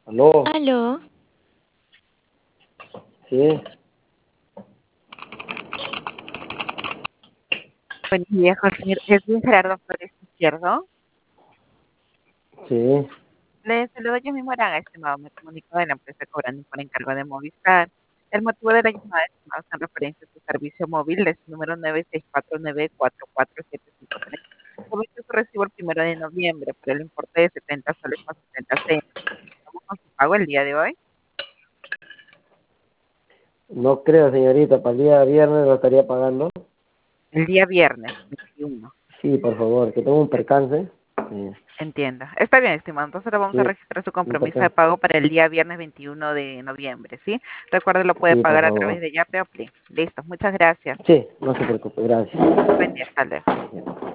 Aló, Aló, sí, Buen día, José. Es bien Gerardo Flores Izquierdo. sí. Le saludo yo mismo, Moraga, estimado. Me comunico de la empresa cobrando por encargo de Movistar. El motivo de la llamada, estimado, es en referencia a su servicio móvil, es el número 964944753. Comenzó su recibo el 1 de noviembre por el importe de 70 soles con 70 centavos. Estamos con su pago el día de hoy. No creo, señorita, para el día viernes lo estaría pagando. El día viernes 21. Sí, por favor, que tengo un percance. Sí, Entiendo. Está bien, estimado. Entonces le vamos a sí, registrar su un compromiso de percance. pago para el día viernes 21 de noviembre, ¿sí? Recuerde, lo puede Sí, por pagar a través favor. de Yape o Play. Listo. Muchas gracias. Sí, no se preocupe, gracias. Buen día. Hasta luego.